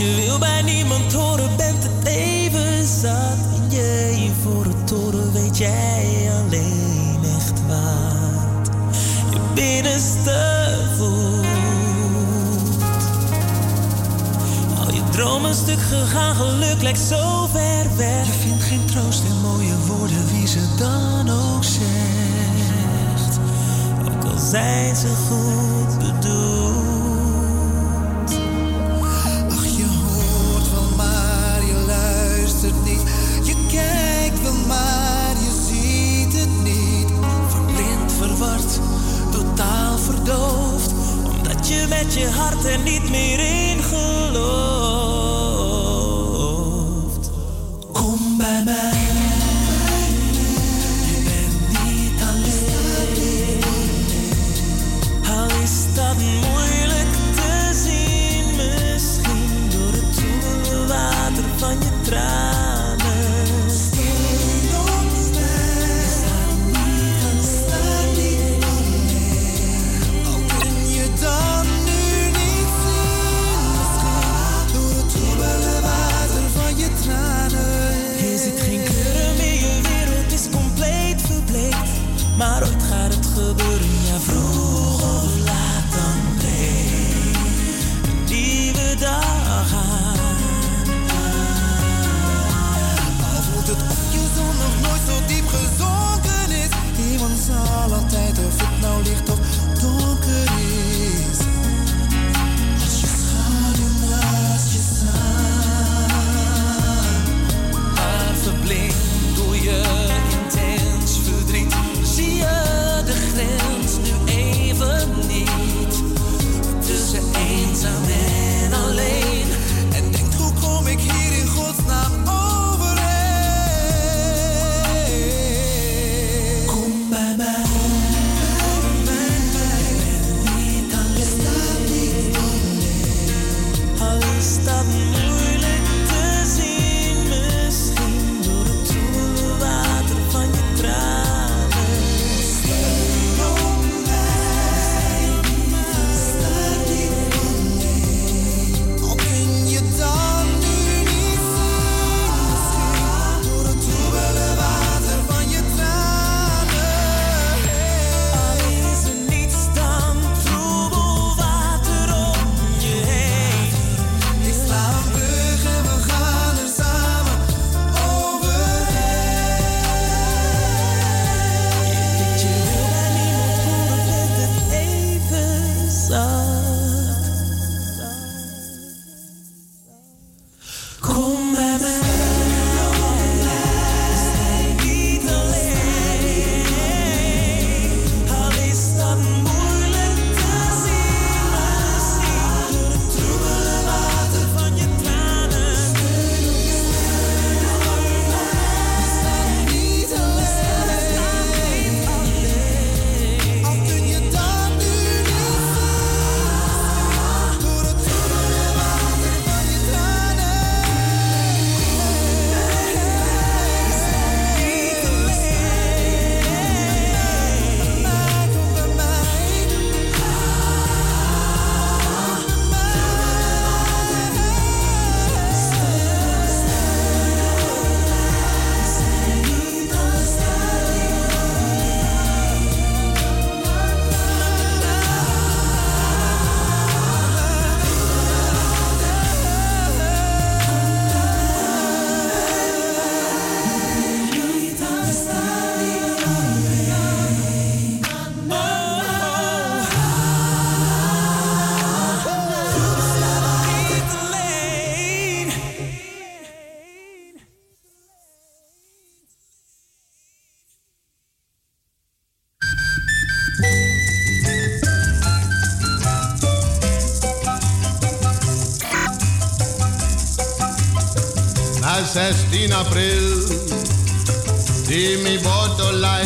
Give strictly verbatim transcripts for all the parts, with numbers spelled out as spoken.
je wil bij niemand horen, bent het even zat. En je voor het toren weet jij alleen echt wat je binnenste voelt. Al je dromen stuk gegaan, geluk lijkt zo ver weg. Je vindt geen troost in mooie woorden, wie ze dan ook zegt. Ook al zijn ze goed bedoeld. Ach, je hoort wel maar je luistert niet. Je kijkt wel maar je ziet het niet. Verblind, verward, totaal verdoofd. Omdat je met je hart er niet meer in gelooft. Kom bij mij. Je bent niet alleen. Al is dat moeilijk te zien. Misschien door het zoele water van je tranen. Maar ooit gaat het gebeuren, ja, vroeg of laat dan breekt een nieuwe dag aan. Al voelt het of je zon nog nooit zo diep gezonken is. Iemand zal altijd of het nou licht of donker is. Als je schaduw naast je staat. Maar verblind door je intens verdriet. Zie je de grens nu even niet. Tussen eenzaam en alleen. En denkt, hoe kom ik hier in godsnaam overheen? Kom bij mij. Kom bij mij. Ik ben niet alleen. Al is dat moeilijk te zien. Misschien door het zoele water van je tranen. zestien april di mi botolai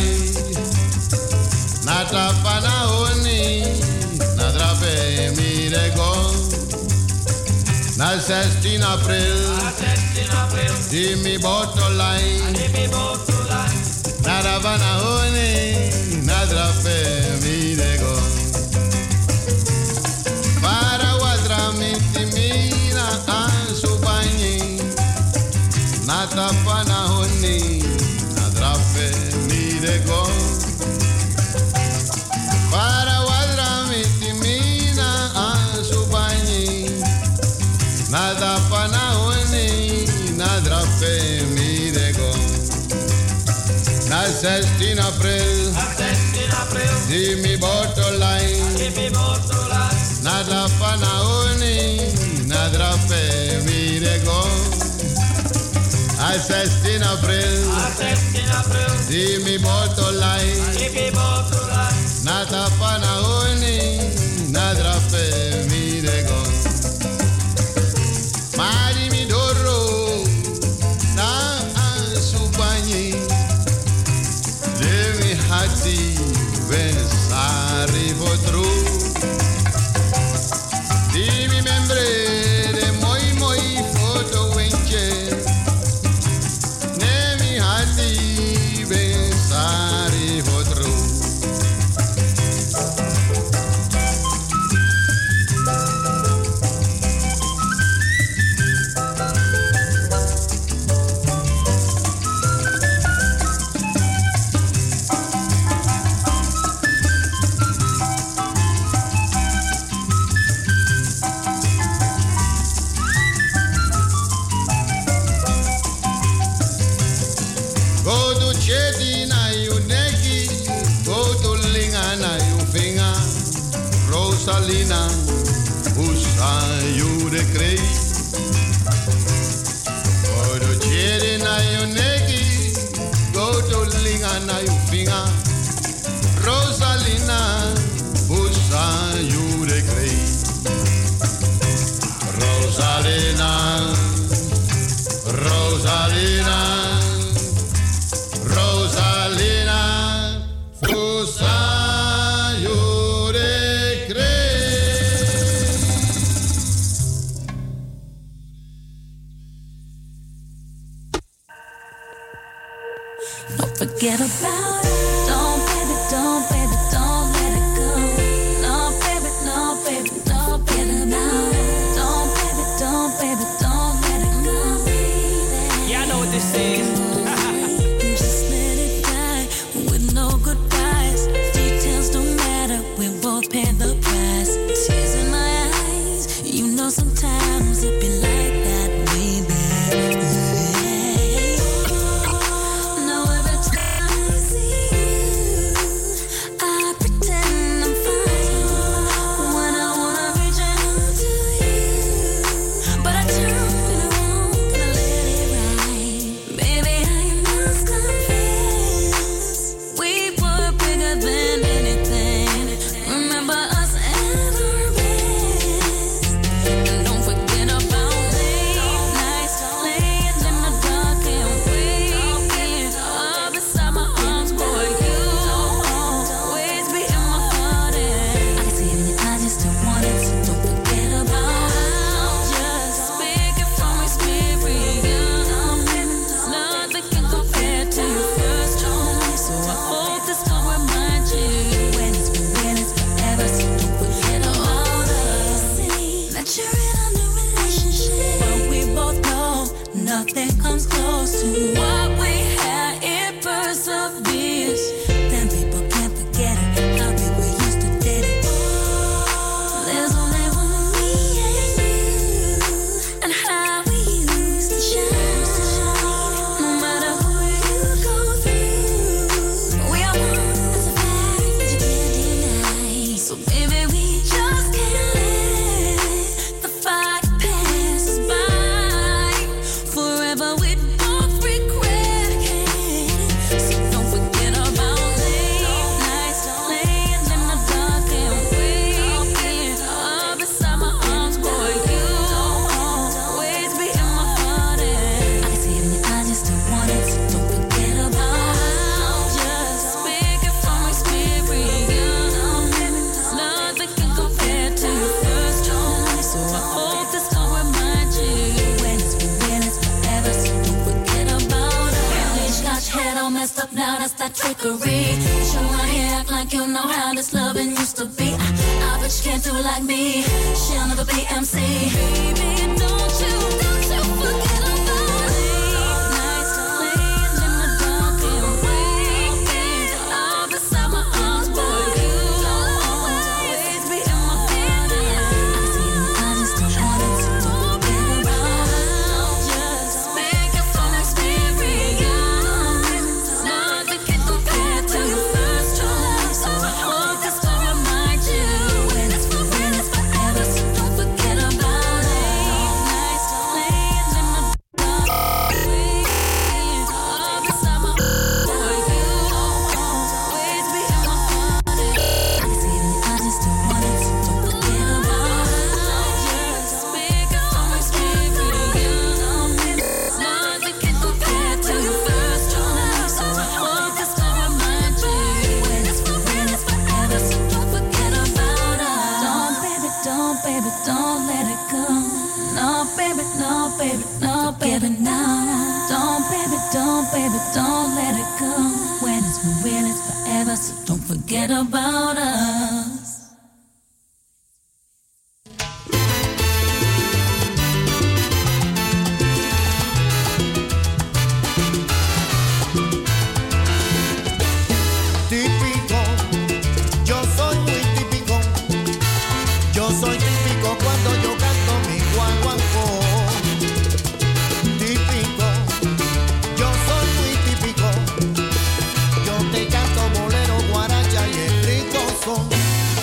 nata panahoni na drape mi rego na zestien april di mi botolai nata panahoni na drape mi rego para guadra mi timina zestien april, di mi botolai, na la panaoni, na drape virego. A zestien april, di mi botolai, na la panaoni, na drape virego. Mari mi doro, na asubani. Hati pensare potru di mi membre de moi moi foto wenche ne mi hati pensare potru Rosalina, usa you de crei. Odo chere na yo neki, go to linga na yo finga. Rosalina, usa you de crei. Rosalina, Rosalina, Rosalina, usa. Forget about it. Don't, baby, don't, baby, don't let it go. No, baby, no, baby, no, forget about it. Don't, baby, don't, baby, don't let it go. Yeah, I know what this is. Just let it die with no goodbyes. Details don't matter. We both pay the price. Tears in my eyes. You know sometimes it be like that, baby. Nothing comes close to what we had. It perseveres. Then people can't forget it. How big we used to date it. There's only one me and you, and how we used to shine. No matter who you go through, we are one. That's a fact that you can't deny. So baby, we just can't let the fire pass us by. Forever we both regret it. So don't forget about late nights, laying in the dark and waiting up beside my arms, boy. You always be in my heart. I can see it in your eyes, you still want it. So don't forget about. Just speaking from experience, nothing can compare to your first choice. So I hope this will remind you when it's been real, it's forever. So don't forget about it. Got your head all messed up now, that's that trickery. Show my hair, act like you know how this loving used to be. I, I bet you can't do it like me. She'll never be M C. Baby, don't you, don't you forget about it. Nights laying in the dark and waiting up beside my arms, boy. You always be in my heart. I can see it in your eyes, you still want it. So don't forget about it. Just speaking from experience, nothing can together now. Don't, baby, don't, baby, don't let it go. When it's for real, it's forever, so don't forget about us. Típico, yo soy muy típico. Yo soy típico cuando yo canto mi guaguancó. Típico, yo soy muy típico. Yo te canto bolero, guaracha y el rico son.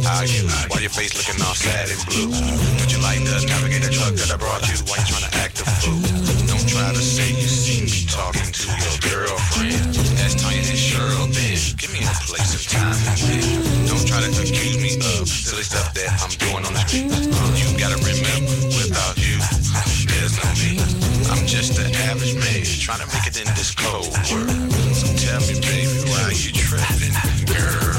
argue. Why your face looking all sad and blue? Would you like to navigate the truck that I brought you? Why you trying to act a fool? Don't try to say you see me talking to your girlfriend. Ask Tanya and Cheryl then. Give me a place and time and then. Don't try to accuse me of silly stuff that I'm doing on the street. You gotta remember, without you, there's no me. I'm just an average man trying to make it in this cold world. So tell me, baby, why you tripping, girl?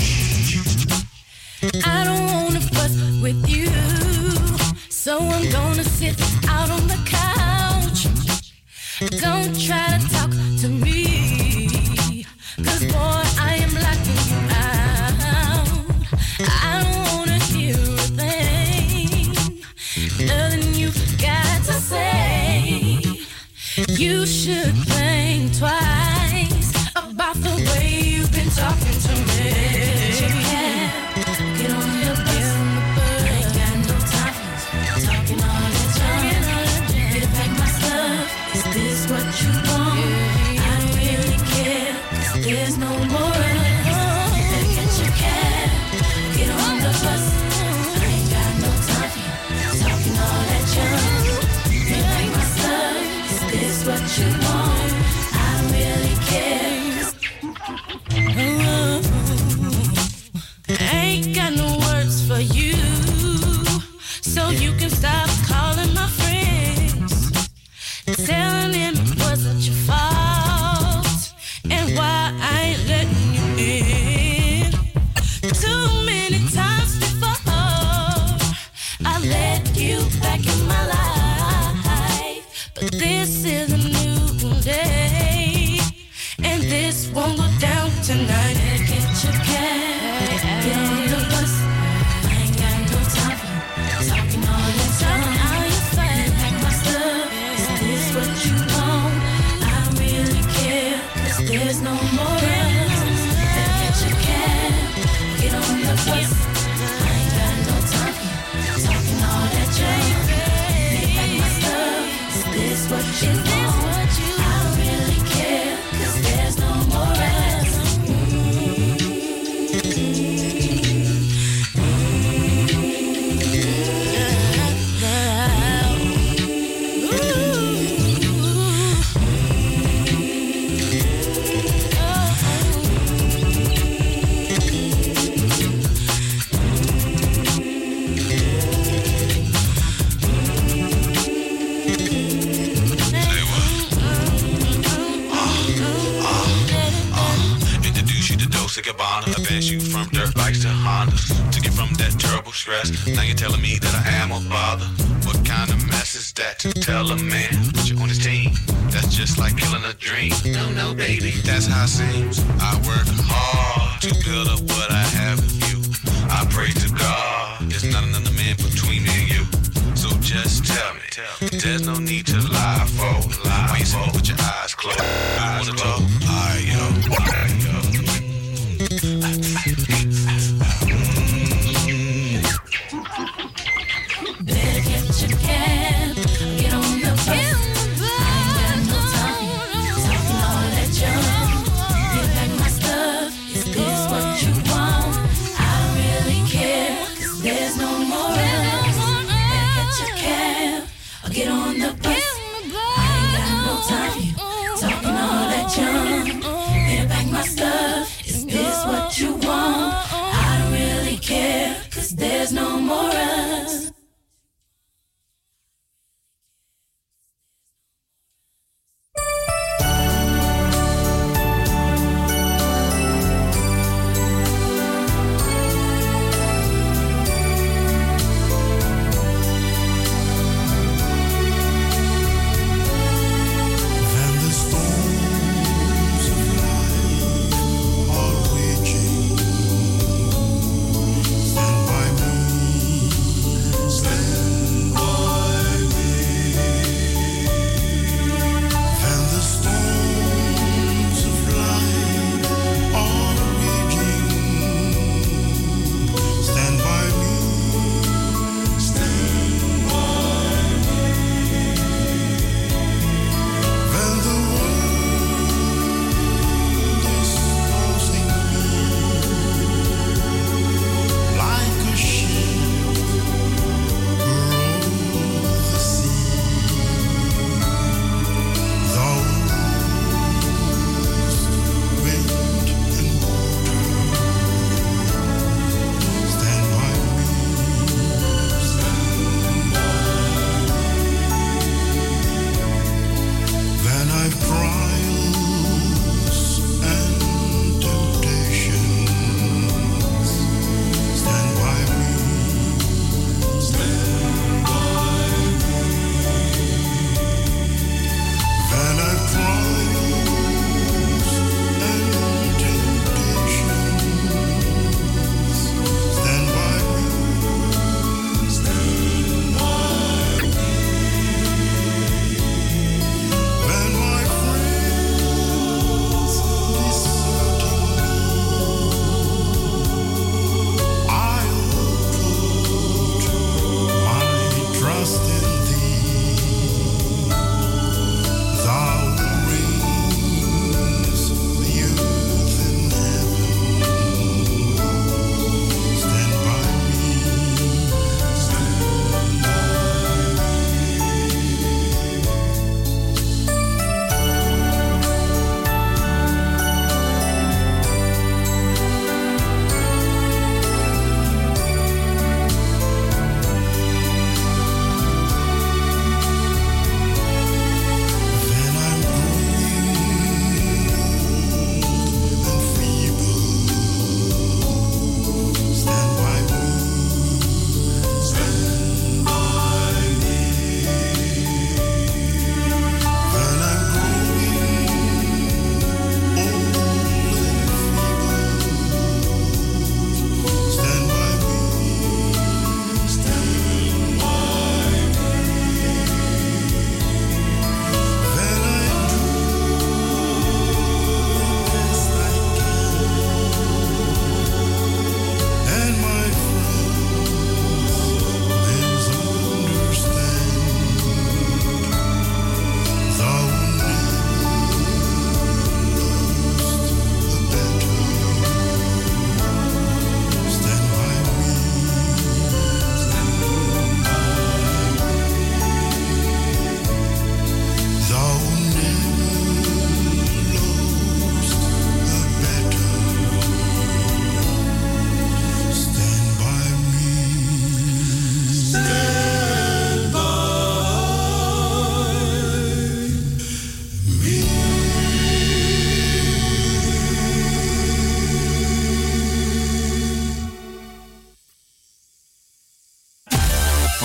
I don't wanna fuss with you, so I'm gonna sit out on the couch. Don't try to talk to me, cause boy, I am locking you out. I don't wanna hear a thing, nothing you got to say. You should think twice about the way you've been talking to me. Get on the bus, I ain't got no time for talking all that junk. Get back my stuff, is this what you want? I don't really care, cause there's no more. You better get your cab, get on the bus. I ain't got no time for talking all that junk. Get back my stuff, is this what you want? I don't really care. I ain't got no words for you, so you can stop calling my friends, telling them it wasn't your fault, and why I ain't letting you in. Too many times before, I let you back in my life, but this is a new day, and this won't go down tonight. Get your cab, get on the bus. I ain't got no time for talking all that time. Get back my stuff, is this what you want? I don't really care, cause there's no more. Better get your cab, get on the bus. I ain't got no time for talking all that junk. Get back my stuff, is this what you want? I don't really care, cause there's no more. Gabbana, advance you from dirt bikes to Hondas. Took you from that terrible stress. Now you're telling me that I am a bother. What kind of mess is that to tell a man that you're on his team? That's just like killing a dream. No, no, baby, that's how it seems. I work hard to build up what I have with you. I pray to God, there's not another man between me and you. So just tell me, there's no need to lie for, lie. Why you sit with your eyes closed? I wanna talk, I yo, I yo. Better get your cab, get on the bus. I ain't got no time, talking all that junk. Get back my stuff, is this what you want? I don't really care, cause there's no more. Better get your cab, or get on the bus. I ain't got no time, talking all that junk. Get back my stuff, is this what you want? I don't really care, cause there's no more us. Stand by me.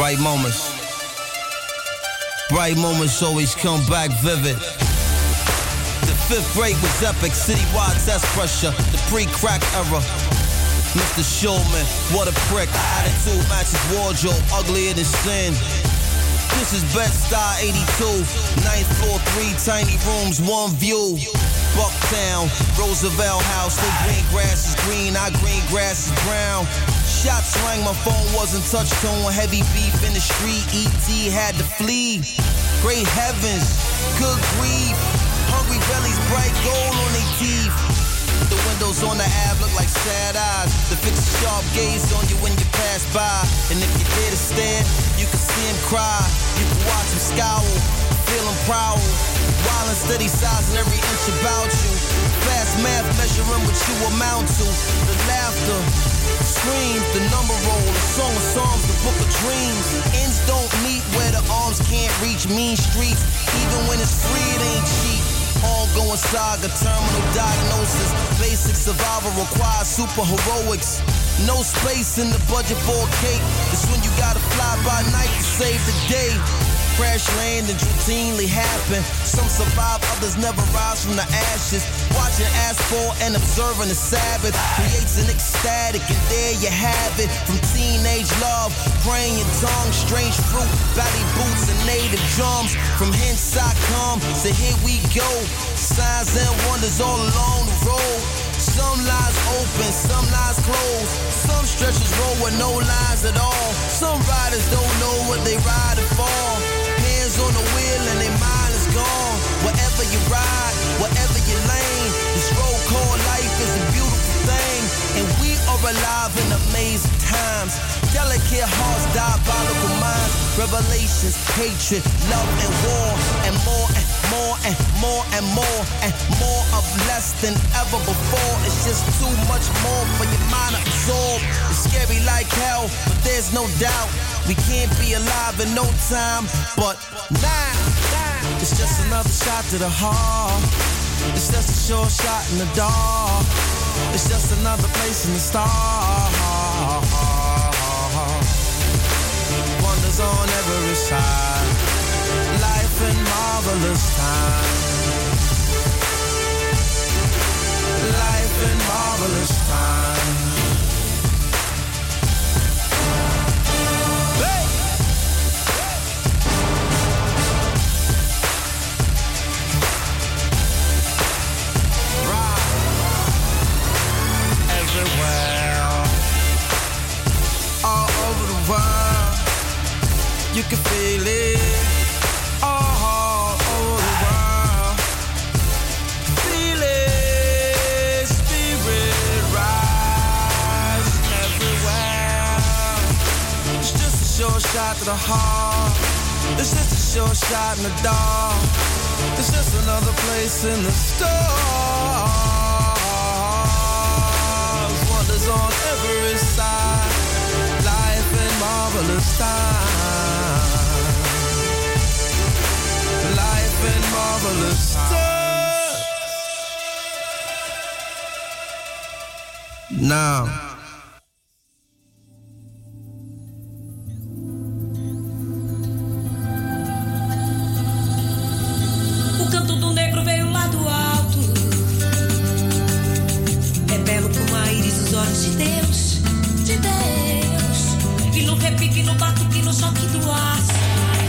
Bright moments. Bright moments always come back vivid. The fifth grade was epic, citywide test pressure, the pre-crack era. Mister Shulman, what a prick. Attitude matches wardrobe, uglier than sin. This is Bed-Stuy eighty-two, ninth floor, three tiny rooms, one view. Bucktown, Roosevelt House, no green grass is green, our green grass is brown. Shots rang, my phone wasn't touch tone, heavy beef in the street, E T had to flee. Great heavens, good grief, hungry bellies, bright gold on their teeth. The windows on the Ave look like sad eyes. The fix a sharp gaze on you when you pass by. And if you dare to stare, you can see him cry. You can watch him scowl, feel him prowl. Wild and steady sizing every inch about you. Fast math measuring what you amount to. The laughter, screams, the number roll, the song of songs, the book of dreams. Ends don't meet where the arms can't reach. Mean streets, even when it's free, it ain't cheap. Ongoing saga, terminal diagnosis. Basic survival requires super heroics. No space in the budget for a cake. It's when you gotta fly by night to save the day. Crash landings routinely happen. Some survive, others never rise from the ashes. Watching asphalt and observing the Sabbath creates an ecstatic, and there you have it. From teenage love, praying in tongues, strange fruit, valley boots and native drums. From hence I come, so here we go. Signs and wonders all along the road. Some lines open, some lines closed. Some stretches roll with no lines at all. Some riders don't know what they riding for. Hands on the wheel and their mind is gone. Wherever you ride, wherever you lane, this road called life is a beautiful thing. And we are alive in amazing times. Delicate hearts, diabolical minds. Revelations, hatred, love and war. And more and more and more and more. And more of less than ever before. It's just too much more for your mind to absorb. It's scary like hell, but there's no doubt. We can't be alive in no time, but now it's just another shot to the heart. It's just a short shot in the dark. It's just another place in the stars. Wonders on every side. Life in marvelous time. Life in marvelous time. All over the world, you can feel it. All over the world, feel it. Spirit rise everywhere. It's just a short shot to the heart. It's just a short shot in the dark. It's just another place in the stars. Wonders on every side. Life in marvelous time. Life in marvelous time. Now. O canto do negro veio lá do alto. É belo como a íris dos olhos de Deus, de Deus. E no repique, no batuque, no choque do aço.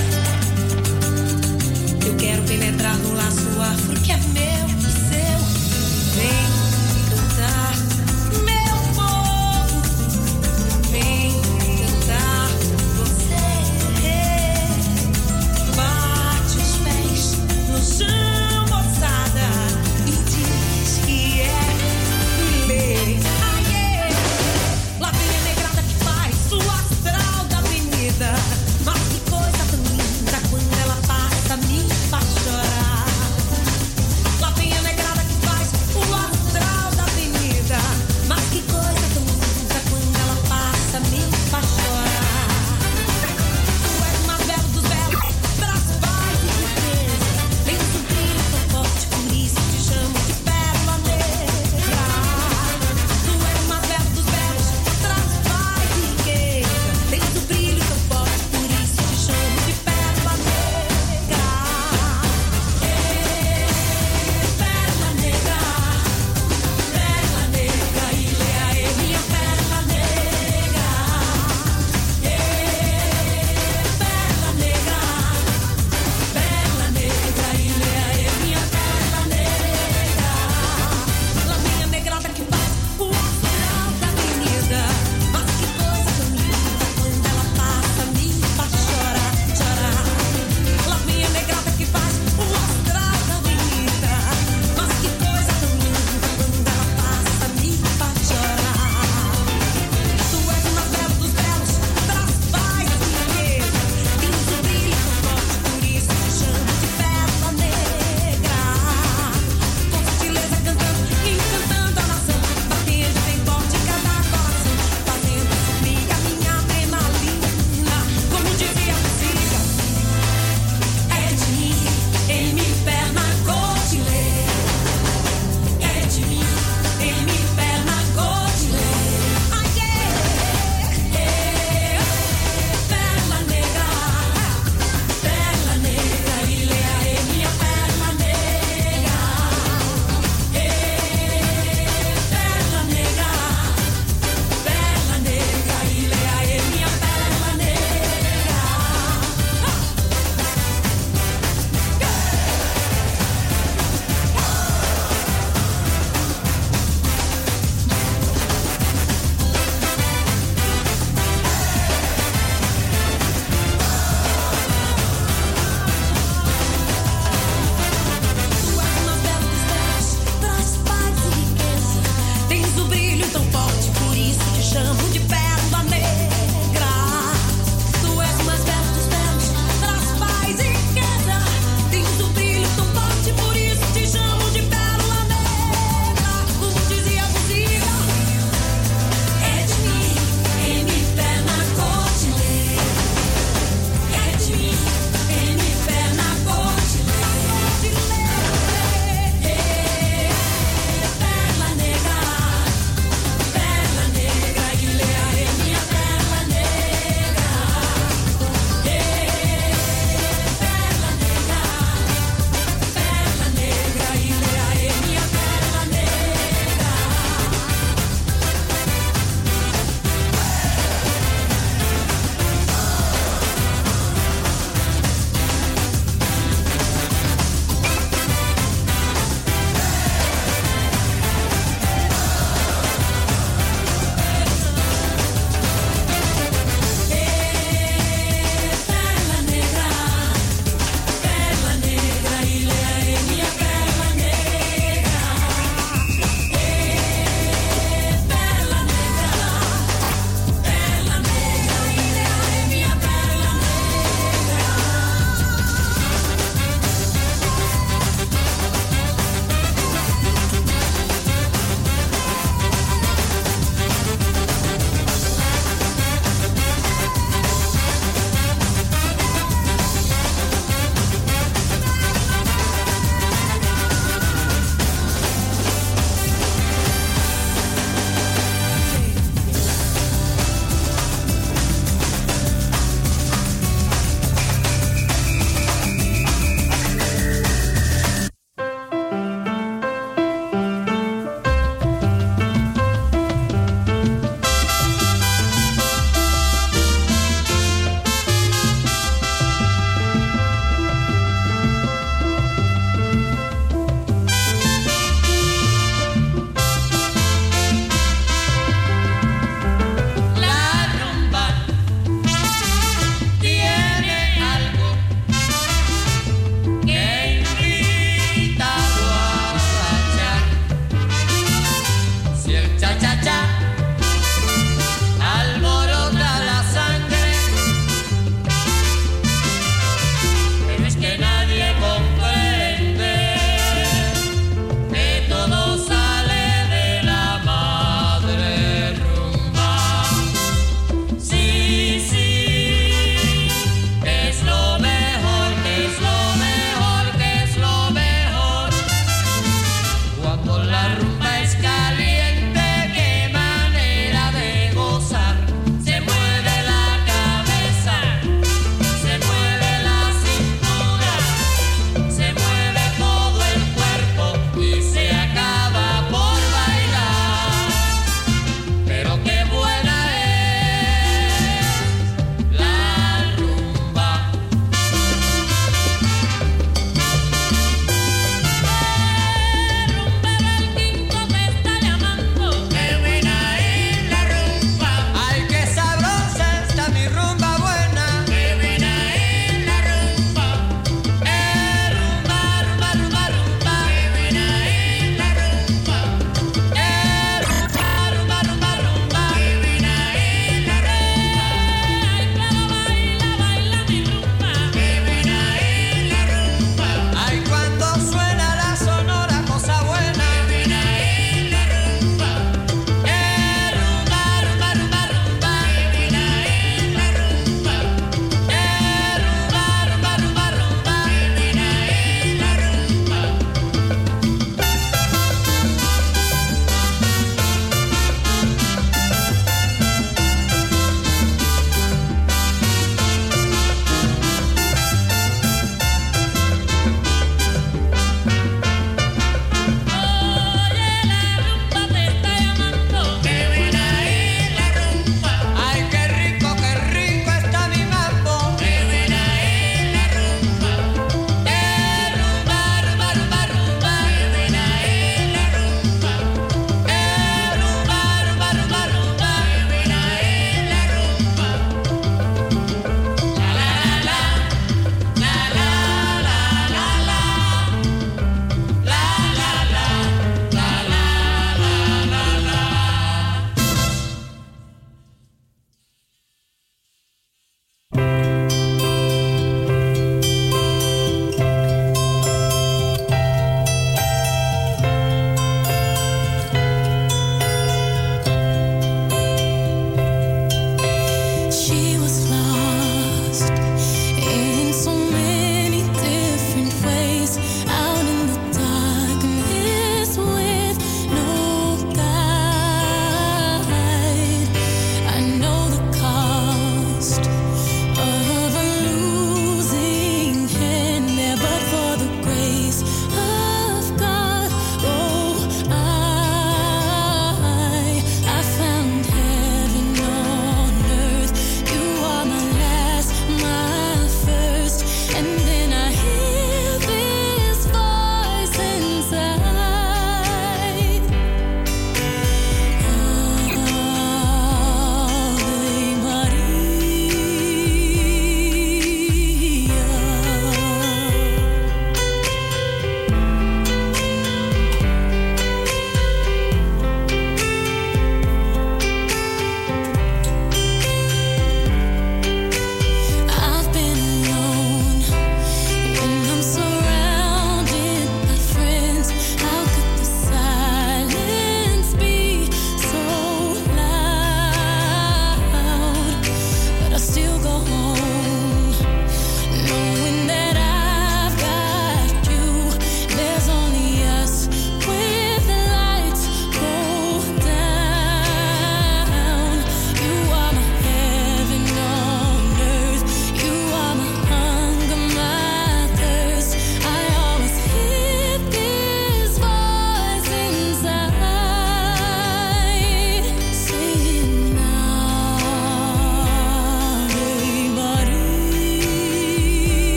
Eu quero penetrar no laço afro que é meu e seu. Vem cantar, meu povo. Vem cantar você. Bate os pés no chão, moçada, e diz que é lei. Aê! Lá vem a negrada que faz o astral da avenida. Mas que coisa tão linda quando ela passa, me faz chorar. Lá vem a negrada que faz o astral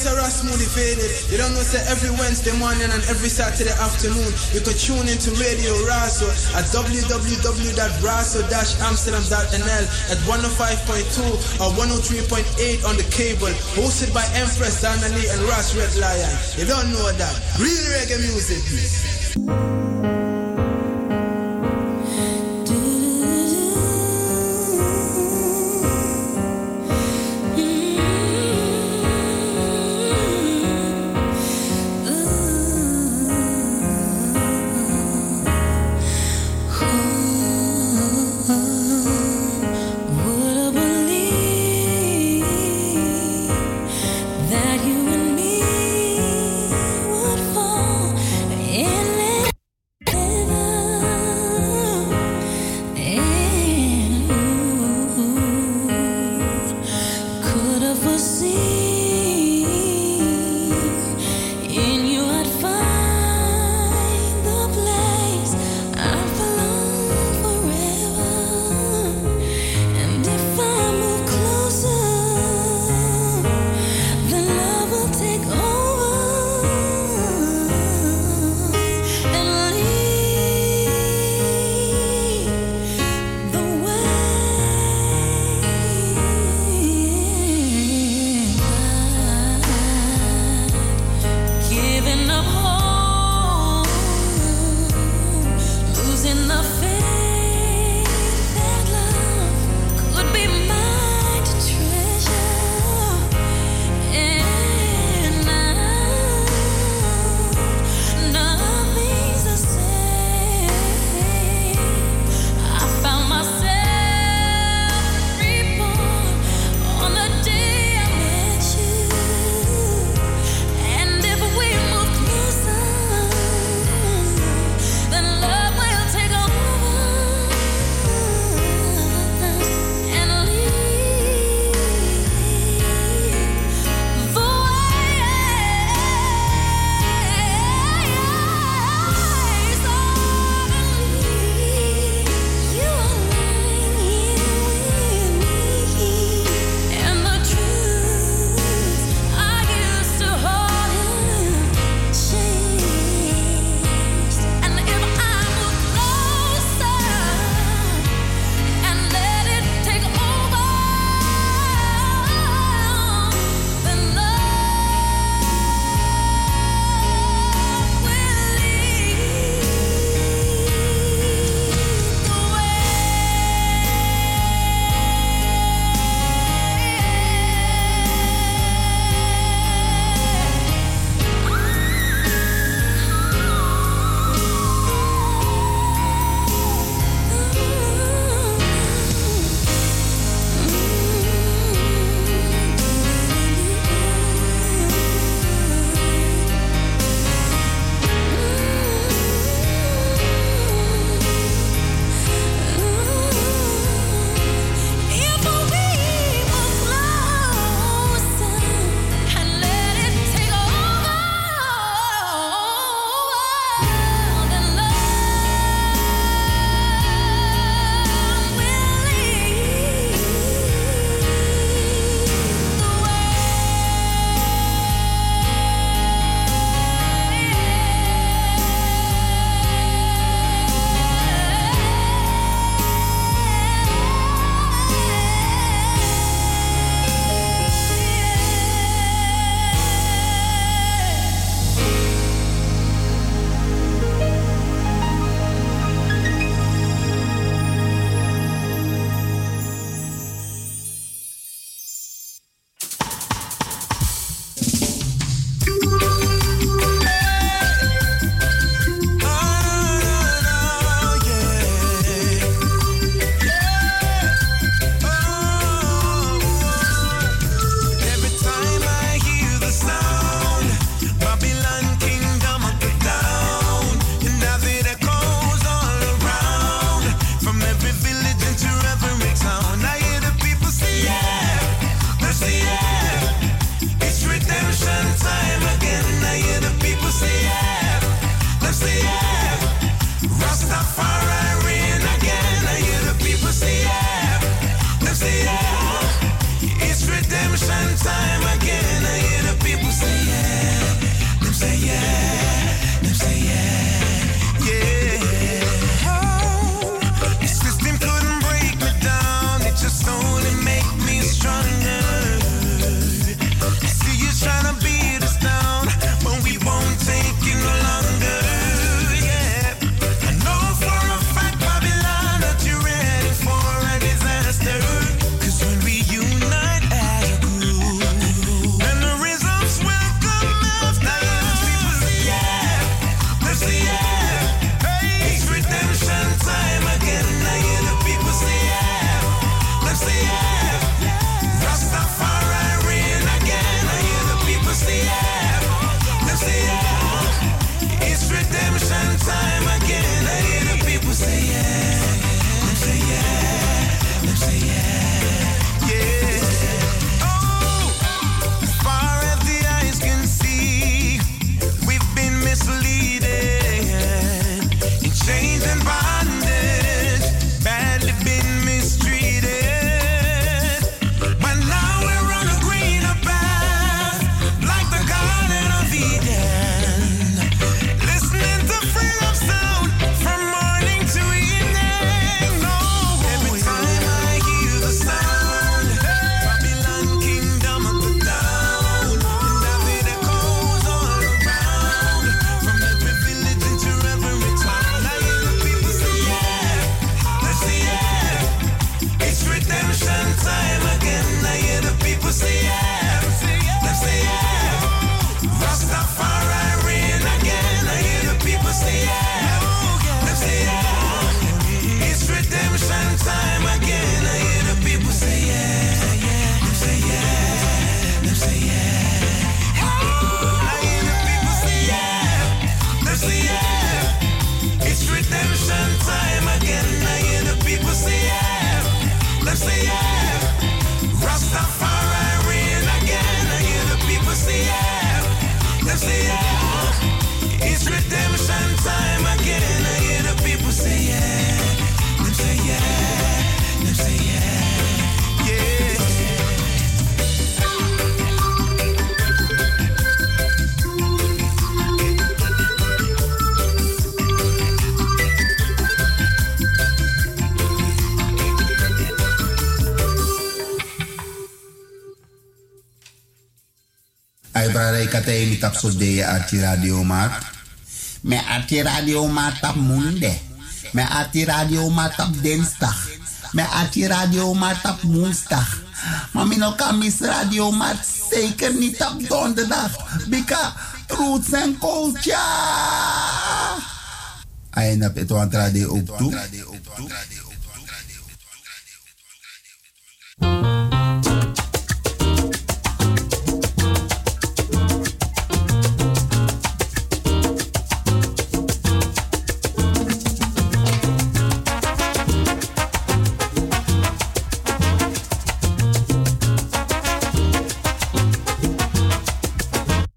it's a Ras motivated. You don't know, say every Wednesday morning and every Saturday afternoon, you could tune into Radio Raso at w w w dot raso dash amsterdam dot n l at one oh five point two or one oh three point eight on the cable, hosted by Empress Donnelly and Ras Red Lion. You don't know that. Real reggae music, please. Love Ay brada ikate mi tap so de arti radio mat. Me arti radio mat tap munde. Me arti radio mat tap dinsdag. Me arti radio mat tap woensdag. Maar mi no kan mis radio mat zeker niet op donderdag. Bika roots en culture. Ay nap ito ang radio ook toe.